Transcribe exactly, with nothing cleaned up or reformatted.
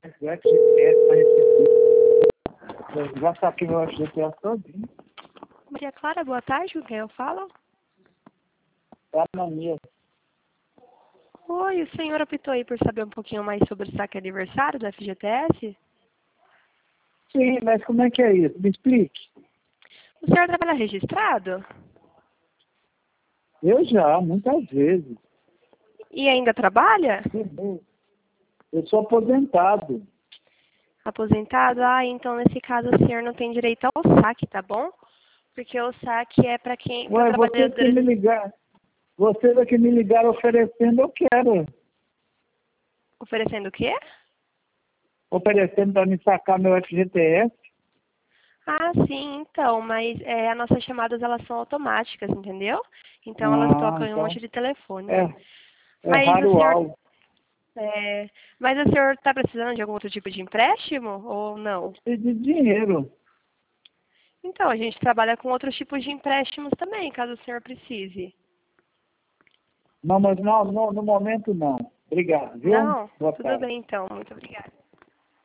do F G T S para receber. Eu já saquei meu F G T S todinho. Maria Clara, boa tarde, com quem eu falo? É a mania. Oi, o senhor optou aí por saber um pouquinho mais sobre o saque aniversário do F G T S? Sim, mas como é que é isso? Me explique. O senhor trabalha registrado? Eu já, muitas vezes. E ainda trabalha? Eu sou aposentado. Aposentado? Ah, então nesse caso o senhor não tem direito ao saque, tá bom? Porque o saque é para quem, para Ué, vocês que me trabalhadores. ligaram, vocês é que me ligaram oferecendo, eu quero. Oferecendo o quê? Oferecendo para me sacar meu F G T S. Ah, sim, então, mas é, as nossas chamadas elas são automáticas, entendeu? Então elas Ah, tocam em um então monte de telefone. é, é Mas o raro senhor, algo. é, mas o senhor está precisando de algum outro tipo de empréstimo ou não? E de dinheiro. Então, a gente trabalha com outros tipos de empréstimos também, caso o senhor precise. Não, mas não, não, no momento não. Obrigado, viu? Não? Boa Tudo tarde. bem, então. Muito obrigada.